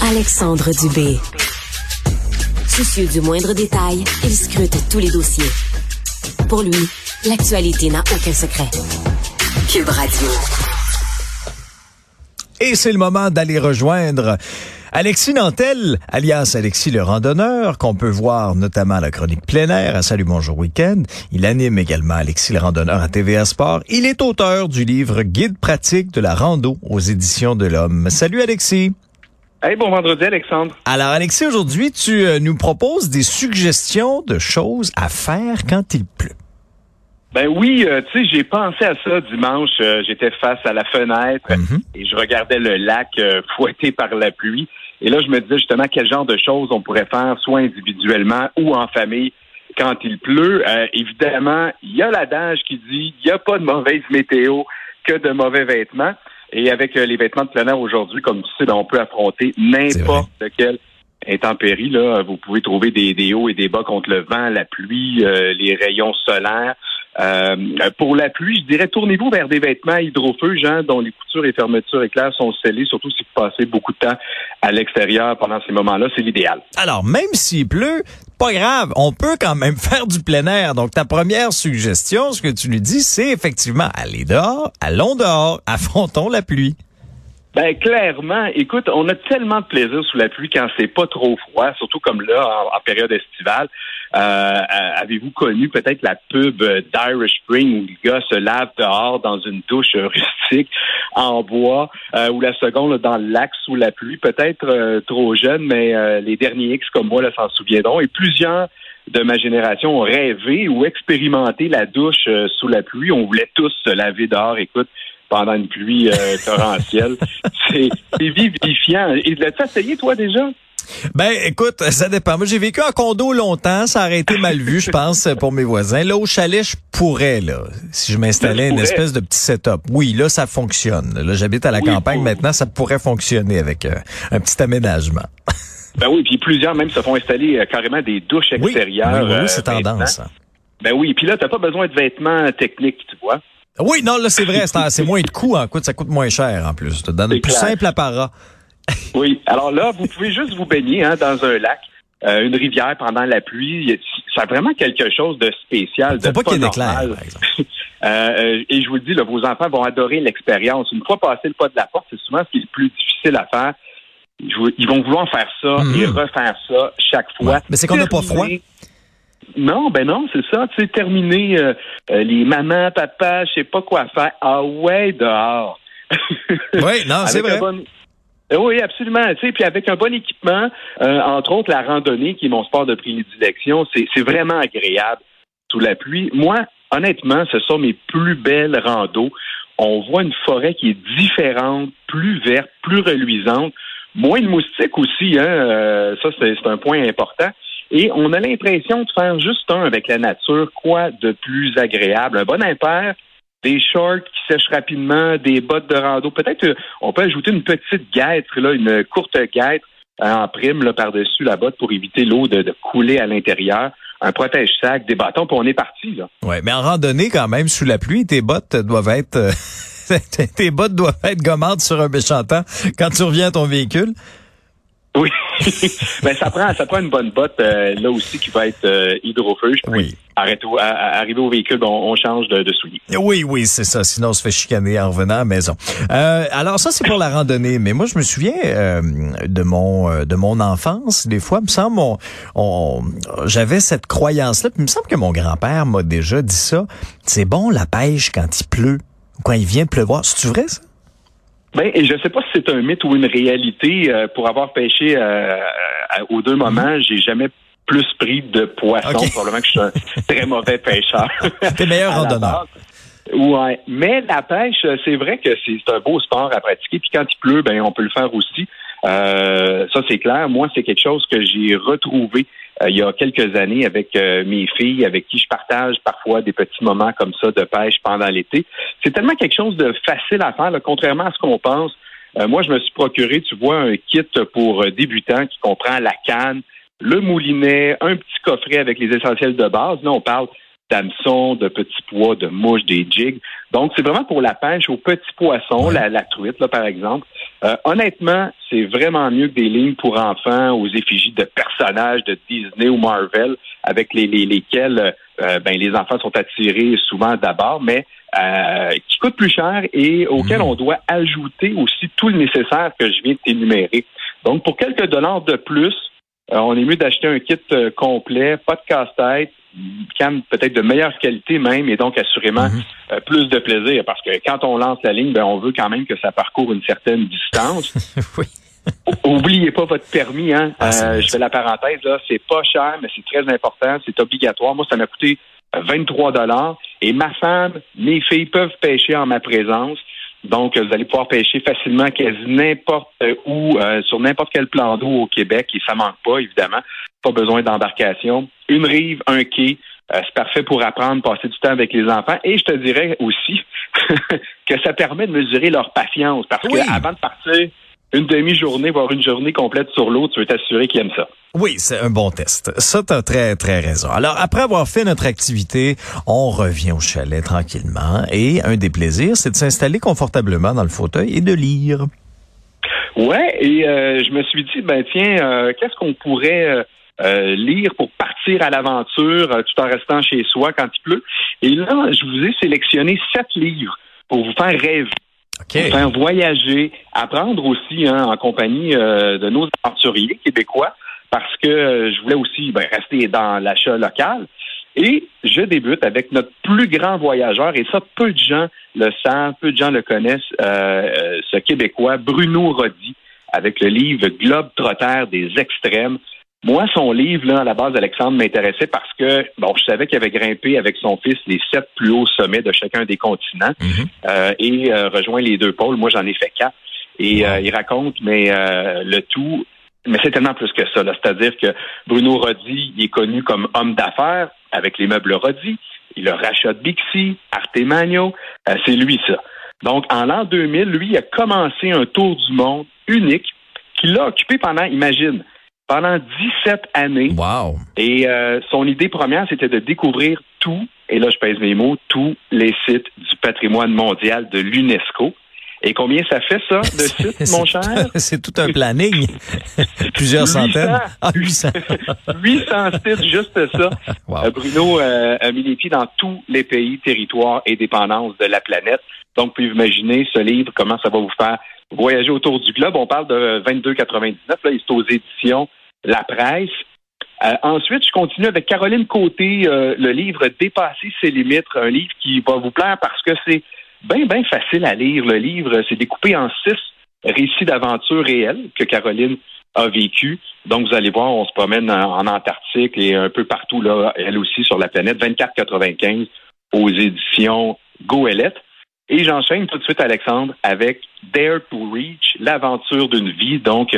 Alexandre Dubé. Soucieux du moindre détail, il scrute tous les dossiers. Pour lui, l'actualité n'a aucun secret. Cube Radio. Et c'est le moment d'aller rejoindre Alexis Nantel, alias Alexis le randonneur, qu'on peut voir notamment à la chronique plein air à Salut Bonjour Week-end. Il anime également Alexis le randonneur à TVA Sport. Il est auteur du livre Guide pratique de la rando aux éditions de l'Homme. Salut Alexis. Hey, bon vendredi Alexandre. Alors Alexis, aujourd'hui tu nous proposes des suggestions de choses à faire quand il pleut. Ben oui, tu sais, j'ai pensé à ça dimanche. J'étais face à la fenêtre et je regardais le lac fouetté par la pluie. Et là, je me disais justement quel genre de choses on pourrait faire, soit individuellement ou en famille, quand il pleut. Évidemment, il y a l'adage qui dit il n'y a pas de mauvaise météo que de mauvais vêtements. Et avec les vêtements de plein air aujourd'hui, comme tu sais, ben, on peut affronter n'importe quelle intempérie. Là, vous pouvez trouver des hauts et des bas contre le vent, la pluie, les rayons solaires. Pour la pluie, je dirais, tournez-vous vers des vêtements hydrophoges, dont les coutures et fermetures éclairs sont scellées, surtout si vous passez beaucoup de temps à l'extérieur pendant ces moments-là, c'est l'idéal. Alors, même s'il pleut, pas grave, on peut quand même faire du plein air. Donc, ta première suggestion, ce que tu nous dis, c'est effectivement aller dehors, allons dehors, affrontons la pluie. Ben clairement, écoute, on a tellement de plaisir sous la pluie quand c'est pas trop froid, surtout comme là, en période estivale. Avez-vous connu peut-être la pub d'Irish Spring où le gars se lave dehors dans une douche rustique en bois ou la seconde là, dans le lac sous la pluie? Peut-être trop jeune, mais les derniers X comme moi là, s'en souviendront. Et plusieurs de ma génération ont rêvé ou expérimenté la douche sous la pluie. On voulait tous se laver dehors, écoute, pendant une pluie torrentielle. C'est vivifiant. Et l'as-tu essayé, toi, déjà? Ben, écoute, ça dépend. Moi, j'ai vécu en condo longtemps. Ça aurait été mal vu, je pense, pour mes voisins. Là, au chalet, je pourrais, là, si je m'installais une espèce de petit setup. Oui, là, ça fonctionne. Là, j'habite à la campagne. Maintenant, ça pourrait fonctionner avec un petit aménagement. Ben oui, puis plusieurs même se font installer carrément des douches extérieures. Oui, c'est tendance. Ben oui, puis là, t'as pas besoin de vêtements techniques, tu vois. Oui, non, là, c'est vrai. C'est moins de coûts, ça coûte moins cher, en plus. Dans le plus simple apparat. Oui. Alors là, vous pouvez juste vous baigner dans un lac, une rivière pendant la pluie. C'est vraiment quelque chose de spécial. Faut pas qu'il y ait d'éclair, par exemple. Et je vous le dis, là, vos enfants vont adorer l'expérience. Une fois passé le pas de la porte, c'est souvent ce qui est le plus difficile à faire. Ils vont vouloir faire ça et refaire ça chaque fois. Ouais. Mais c'est qu'on n'a pas froid. Non, ben non, c'est ça. Tu sais, terminer les mamans, papas, je sais pas quoi faire. Ah ouais, dehors. Oui, non, c'est vrai. Oui, absolument. Tu sais, puis avec un bon équipement, entre autres la randonnée, qui est mon sport de prédilection, c'est vraiment agréable sous la pluie. Moi, honnêtement, ce sont mes plus belles randos. On voit une forêt qui est différente, plus verte, plus reluisante, moins de moustiques aussi. Ça, c'est un point important. Et on a l'impression de faire juste avec la nature, quoi de plus agréable. Un bon impair, des shorts qui sèchent rapidement, des bottes de rando. Peut-être on peut ajouter une petite guêtre, là, une courte guêtre en prime là, par-dessus la botte pour éviter l'eau de couler à l'intérieur. Un protège-sac, des bâtons, puis on est parti. Oui, mais en randonnée, quand même, sous la pluie, tes bottes doivent être gommantes sur un méchant temps quand tu reviens à ton véhicule. Oui, ben ça prend une bonne botte là aussi qui va être hydrophoge. Oui. Arrivé au véhicule, on change de souliers. Oui, c'est ça. Sinon, on se fait chicaner en revenant à la maison. Alors ça, c'est pour la randonnée. Mais moi, je me souviens de mon enfance. Des fois, il me semble, j'avais cette croyance-là. Puis il me semble que mon grand-père m'a déjà dit ça. C'est bon la pêche quand il pleut, quand il vient de pleuvoir. C'est-tu vrai ça? Ben, et je sais pas si c'est un mythe ou une réalité. Pour avoir pêché aux deux moments, j'ai jamais plus pris de poissons. Okay. Probablement que je suis un très mauvais pêcheur. T'es meilleur randonneur. Ouais, mais la pêche, c'est vrai que c'est un beau sport à pratiquer. Puis quand il pleut, ben on peut le faire aussi. Ça c'est clair. Moi, c'est quelque chose que j'ai retrouvé il y a quelques années avec mes filles, avec qui je partage parfois des petits moments comme ça de pêche pendant l'été. C'est tellement quelque chose de facile à faire, là, contrairement à ce qu'on pense. Moi, je me suis procuré, tu vois, un kit pour débutants qui comprend la canne, le moulinet, un petit coffret avec les essentiels de base. Là, on parle d'hameçons, de petits pois, de mouches, des jigs. Donc, c'est vraiment pour la pêche aux petits poissons, la truite, là, par exemple. Honnêtement, c'est vraiment mieux que des lignes pour enfants aux effigies de personnages de Disney ou Marvel avec lesquels les enfants sont attirés souvent d'abord, mais qui coûtent plus cher et auxquels on doit ajouter aussi tout le nécessaire que je viens de t'énumérer. Donc, pour quelques dollars de plus, on est mieux d'acheter un kit complet, pas de casse-tête, cam peut-être de meilleure qualité même, et donc assurément plus de plaisir. Parce que quand on lance la ligne, on veut quand même que ça parcourt une certaine distance. Oui. Oubliez pas votre permis, hein. Je fais la parenthèse, là, c'est pas cher, mais c'est très important, c'est obligatoire. Moi, ça m'a coûté 23 $. Et ma femme, mes filles peuvent pêcher en ma présence. Donc, vous allez pouvoir pêcher facilement quasi n'importe où, sur n'importe quel plan d'eau au Québec, et ça manque pas, évidemment. Pas besoin d'embarcation. Une rive, un quai, c'est parfait pour apprendre, passer du temps avec les enfants. Et je te dirais aussi que ça permet de mesurer leur patience, parce que avant de partir une demi-journée, voire une journée complète sur l'eau, tu veux t'assurer qu'ils aiment ça. Oui, c'est un bon test. Ça, t'as très, très raison. Alors, après avoir fait notre activité, on revient au chalet tranquillement. Et un des plaisirs, c'est de s'installer confortablement dans le fauteuil et de lire. Ouais, et je me suis dit, qu'est-ce qu'on pourrait lire pour partir à l'aventure tout en restant chez soi quand il pleut? Et là, je vous ai sélectionné 7 livres pour vous faire rêver. Okay. Faire voyager, apprendre aussi en compagnie de nos aventuriers québécois, parce que je voulais aussi rester dans l'achat local. Et je débute avec notre plus grand voyageur, et ça, peu de gens le savent, peu de gens le connaissent, ce Québécois, Bruno Roddy, avec le livre Globe-Trotter des extrêmes. Moi, son livre, là, à la base, Alexandre, m'intéressait parce que, je savais qu'il avait grimpé avec son fils les 7 plus hauts sommets de chacun des continents et rejoint les 2 pôles. Moi, j'en ai fait 4. Et il raconte, le tout, mais c'est tellement plus que ça, là. C'est-à-dire que Bruno Roddy, il est connu comme homme d'affaires avec les meubles Roddy. Il a rachat de Bixi, Arte Magno. C'est lui, ça. Donc, en l'an 2000, lui, il a commencé un tour du monde unique qu'il l'a occupé pendant 17 années. Wow. Et son idée première, c'était de découvrir tout, et là je pèse mes mots, tous les sites du patrimoine mondial de l'UNESCO. Et combien ça fait, ça, de sites, mon cher? C'est tout un planning. Plusieurs centaines. 800. 800 sites, juste ça. Wow. Bruno a mis les pieds dans tous les pays, territoires et dépendances de la planète. Donc, vous pouvez imaginer ce livre, comment ça va vous faire voyager autour du globe. On parle de 22,99. Là, il est aux éditions La Presse. Ensuite, je continue avec Caroline Côté, le livre Dépasser ses limites, un livre qui va vous plaire parce que c'est bien facile à lire. Le livre, c'est découpé en 6 récits d'aventures réels que Caroline a vécu. Donc, vous allez voir, on se promène en Antarctique et un peu partout, là, elle aussi, sur la planète. 24,95 aux éditions Goélette. Et j'enchaîne tout de suite, Alexandre, avec Dare to Reach, l'aventure d'une vie. Donc,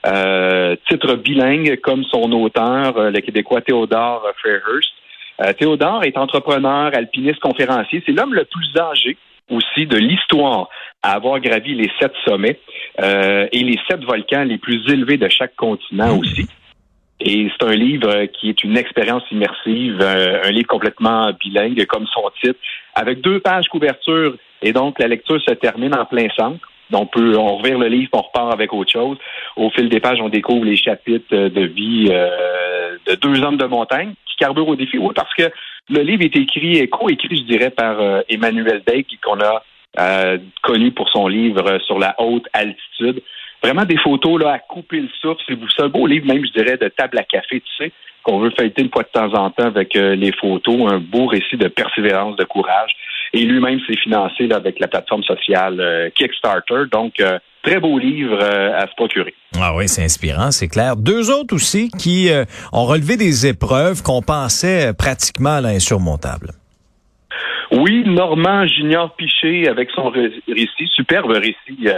titre bilingue comme son auteur, le Québécois Théodore Fairhurst. Théodore est entrepreneur, alpiniste, conférencier. C'est l'homme le plus âgé aussi de l'histoire à avoir gravi les 7 sommets et les 7 volcans les plus élevés de chaque continent aussi. Et c'est un livre qui est une expérience immersive, un livre complètement bilingue, comme son titre, avec 2 pages couverture. Et donc, la lecture se termine en plein centre. Donc, on revire le livre, on repart avec autre chose. Au fil des pages, on découvre les chapitres de vie de 2 hommes de montagne qui carburent au défi. Oui, parce que le livre est coécrit, je dirais, par Emmanuel Daigle, qu'on a connu pour son livre sur la haute altitude. Vraiment des photos là à couper le souffle. C'est un beau livre, même, je dirais, de table à café, tu sais, qu'on veut feuilleter une fois de temps en temps avec les photos. Un beau récit de persévérance, de courage. Et lui-même s'est financé là, avec la plateforme sociale Kickstarter. Donc, très beau livre à se procurer. Ah oui, c'est inspirant, c'est clair. 2 autres aussi qui ont relevé des épreuves qu'on pensait pratiquement là, insurmontables. Oui, Normand Junior Piché avec son récit, superbe récit.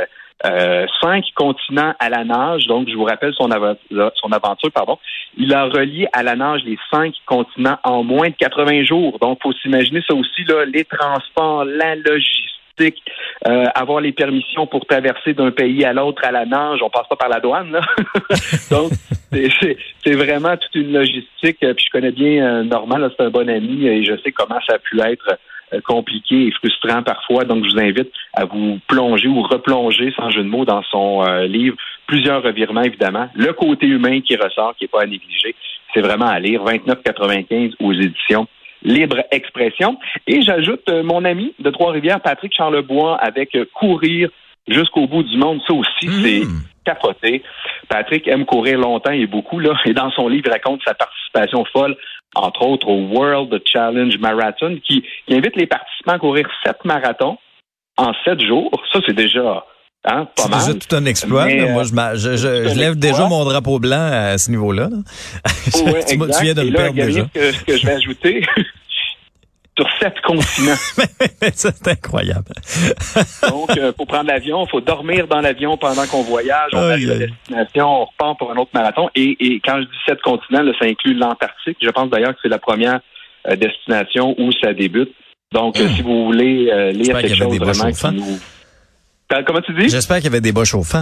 5 continents à la nage. Donc, je vous rappelle son aventure. Il a relié à la nage les 5 continents en moins de 80 jours. Donc, faut s'imaginer ça aussi, là, les transports, la logistique, avoir les permissions pour traverser d'un pays à l'autre à la nage. On passe pas par la douane, là. Donc, c'est vraiment toute une logistique. Puis je connais bien Normand, là, c'est un bon ami et je sais comment ça a pu être compliqué et frustrant parfois. Donc, je vous invite à vous plonger ou replonger, sans jeu de mots, dans son livre. Plusieurs revirements, évidemment. Le côté humain qui ressort, qui n'est pas à négliger. C'est vraiment à lire. 29,95 aux éditions Libre Expression. Et j'ajoute mon ami de Trois-Rivières, Patrick Charlebois, avec Courir jusqu'au bout du monde. Ça aussi, c'est capoté. Patrick aime courir longtemps et beaucoup, là. Et dans son livre, il raconte sa participation folle, entre autres, au World Challenge Marathon, qui invite les participants à courir 7 marathons en 7 jours. Ça, c'est déjà pas mal. C'est déjà tout un exploit. Mais, moi, je lève déjà mon drapeau blanc à ce niveau-là. Ouais, tu viens de le perdre déjà. Ce que je vais ajouter... sur 7 continents. C'est incroyable. Donc, faut prendre l'avion, faut dormir dans l'avion pendant qu'on voyage, on arrive à la destination, on repart pour un autre marathon. Et quand je dis 7 continents, là, ça inclut l'Antarctique. Je pense d'ailleurs que c'est la première destination où ça débute. Donc, si vous voulez lire quelque chose vraiment qui nous... Comment tu dis? J'espère qu'il y avait des bas chauffants.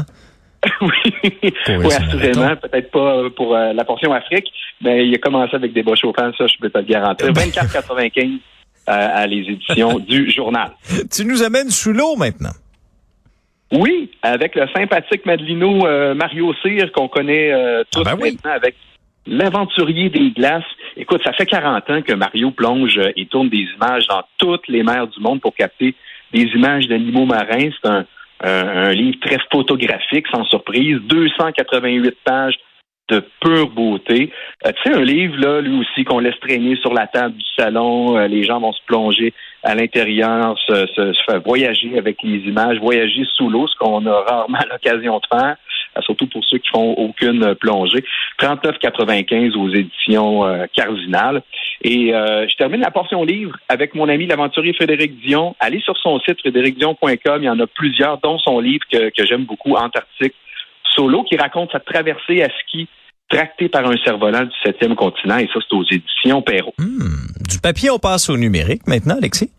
oui, assurément. Peut-être pas pour la portion Afrique, mais il a commencé avec des bas chauffants, ça, je peux te le garantir. 24,95 à les éditions du journal. Tu nous amènes sous l'eau maintenant. Oui, avec le sympathique Madelino Mario Cyr qu'on connaît tous maintenant avec l'aventurier des glaces. Écoute, ça fait 40 ans que Mario plonge et tourne des images dans toutes les mers du monde pour capter des images d'animaux marins. C'est un livre très photographique, sans surprise, 288 pages de pure beauté. Tu sais, un livre, là, lui aussi, qu'on laisse traîner sur la table du salon, les gens vont se plonger à l'intérieur, se faire voyager avec les images, voyager sous l'eau, ce qu'on a rarement l'occasion de faire, surtout pour ceux qui font aucune plongée. 39,95 aux éditions Cardinal. Et je termine la portion livre avec mon ami l'aventurier Frédéric Dion. Allez sur son site, frédéricdion.com, il y en a plusieurs, dont son livre que j'aime beaucoup, Antarctique Solo, qui raconte sa traversée à ski tractée par un cerf-volant du 7e continent, et ça, c'est aux éditions Perrault. Du papier, on passe au numérique maintenant, Alexis?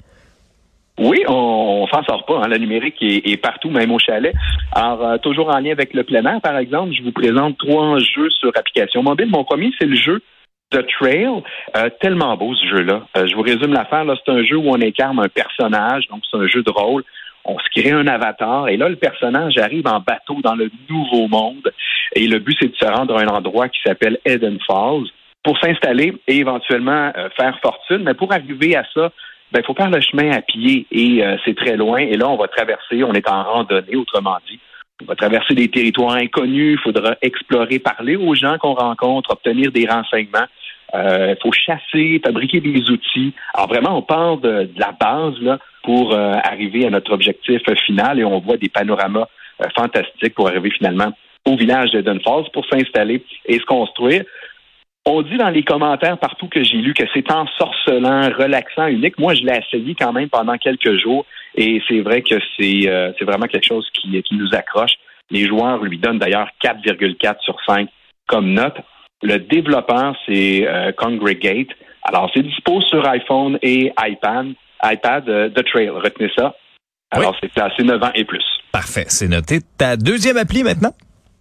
Oui, on s'en sort pas. Hein. Le numérique est partout, même au chalet. Alors, toujours en lien avec le plein air, par exemple, je vous présente 3 jeux sur application mobile. Mon premier, c'est le jeu The Trail. Tellement beau, ce jeu-là. Je vous résume l'affaire. Là, c'est un jeu où on incarne un personnage, donc c'est un jeu de rôle. On se crée un avatar, et là, le personnage arrive en bateau dans le nouveau monde. Et le but, c'est de se rendre à un endroit qui s'appelle Eden Falls pour s'installer et éventuellement faire fortune. Mais pour arriver à ça, il faut faire le chemin à pied, et c'est très loin. Et là, on va traverser, on est en randonnée, autrement dit. On va traverser des territoires inconnus, il faudra explorer, parler aux gens qu'on rencontre, obtenir des renseignements. Il faut chasser, fabriquer des outils. Alors vraiment, on part de la base là pour arriver à notre objectif final, et on voit des panoramas fantastiques pour arriver finalement au village d'Eden Falls pour s'installer et se construire. On dit dans les commentaires partout que j'ai lu que c'est ensorcelant, relaxant, unique. Moi, je l'ai essayé quand même pendant quelques jours, et c'est vrai que c'est vraiment quelque chose qui nous accroche. Les joueurs lui donnent d'ailleurs 4,4 sur 5 comme note. Le développeur, c'est Congregate. Alors, c'est dispo sur iPhone et iPad, The Trail. Retenez ça. Alors, c'est classé 9 ans et plus. Parfait, c'est noté. Ta deuxième appli maintenant?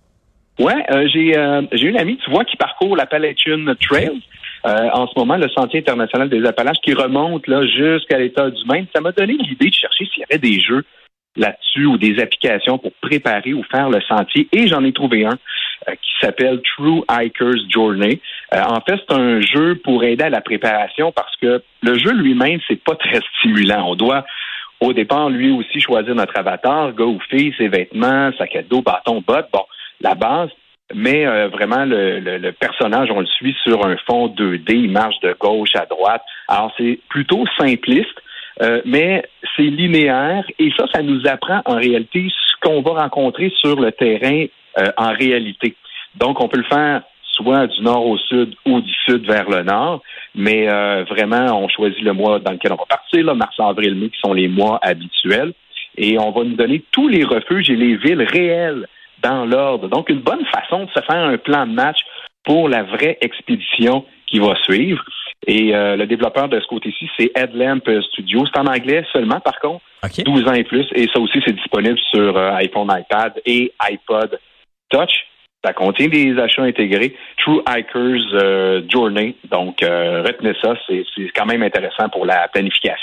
Ouais, j'ai une amie, tu vois, qui parcourt l'Appalachian Trail. En ce moment, le Sentier international des Appalaches, qui remonte là jusqu'à l'état du Maine. Ça m'a donné l'idée de chercher s'il y avait des jeux là-dessus ou des applications pour préparer ou faire le sentier. Et j'en ai trouvé un qui s'appelle True Hiker's Journey. En fait, c'est un jeu pour aider à la préparation, parce que le jeu lui-même, c'est pas très stimulant. On doit, au départ, lui aussi choisir notre avatar, gars ou fille, ses vêtements, sac à dos, bâton, bottes. Bon, la base, mais vraiment, le personnage, on le suit sur un fond 2D, il marche de gauche à droite. Alors, c'est plutôt simpliste, mais c'est linéaire, et ça nous apprend en réalité ce qu'on va rencontrer sur le terrain en réalité. Donc, on peut le faire soit du nord au sud ou du sud vers le nord, mais vraiment, on choisit le mois dans lequel on va partir, là, mars, avril, mai, qui sont les mois habituels, et on va nous donner tous les refuges et les villes réelles dans l'ordre. Donc, une bonne façon de se faire un plan de match pour la vraie expédition qui va suivre. Et le développeur de ce côté-ci, c'est Headlamp Studio. C'est en anglais seulement, par contre, 12 ans et plus. Et ça aussi, c'est disponible sur iPhone, iPad et iPod Touch. Ça contient des achats intégrés. True Hiker's Journey. Donc, retenez ça, c'est quand même intéressant pour la planification.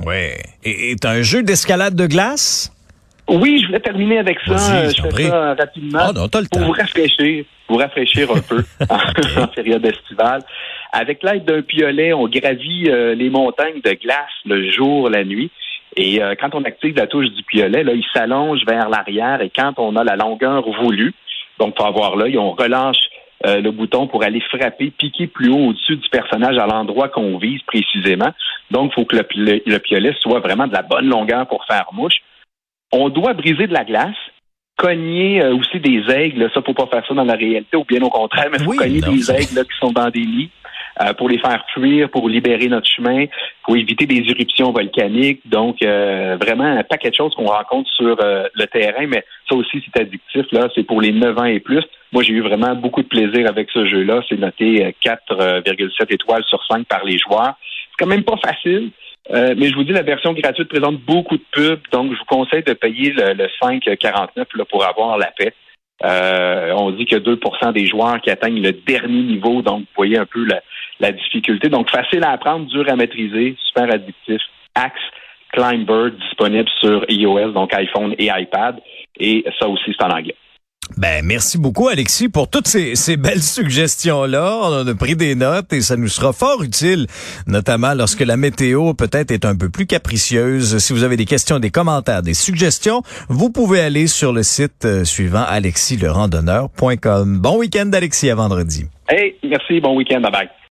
Ouais. Et t'as un jeu d'escalade de glace? Oui, je voulais terminer avec ça. Je fais ça rapidement. Oh non, t'as le temps. Pour vous rafraîchir un peu en période estivale. Avec l'aide d'un piolet, on gravit les montagnes de glace le jour, la nuit. Et quand on active la touche du piolet, là, il s'allonge vers l'arrière. Et quand on a la longueur voulue, donc pour avoir l'œil, on relâche le bouton pour aller frapper, piquer plus haut au-dessus du personnage à l'endroit qu'on vise précisément. Donc, il faut que le piolet soit vraiment de la bonne longueur pour faire mouche. On doit briser de la glace, cogner aussi des aigles. Ça, faut pas faire ça dans la réalité, ou bien au contraire, mais il faut cogner des aigles là, qui sont dans des nids pour les faire fuir, pour libérer notre chemin, pour éviter des éruptions volcaniques. Donc, vraiment un paquet de choses qu'on rencontre sur le terrain, mais ça aussi, c'est addictif. Là, c'est pour les 9 ans et plus. Moi, j'ai eu vraiment beaucoup de plaisir avec ce jeu-là. C'est noté 4,7 étoiles sur 5 par les joueurs. C'est quand même pas facile. Mais je vous dis, la version gratuite présente beaucoup de pubs, donc je vous conseille de payer le 5,49 là, pour avoir la paix. On dit que 2% des joueurs qui atteignent le dernier niveau, donc vous voyez un peu la difficulté. Donc facile à apprendre, dur à maîtriser, super addictif. Axe Climber, disponible sur iOS, donc iPhone et iPad, et ça aussi c'est en anglais. Ben, merci beaucoup, Alexis, pour toutes ces belles suggestions-là. On en a pris des notes et ça nous sera fort utile, notamment lorsque la météo peut-être est un peu plus capricieuse. Si vous avez des questions, des commentaires, des suggestions, vous pouvez aller sur le site suivant, alexislerandonneur.com. Bon week-end, Alexis, à vendredi. Hey, merci, bon week-end, bye bye.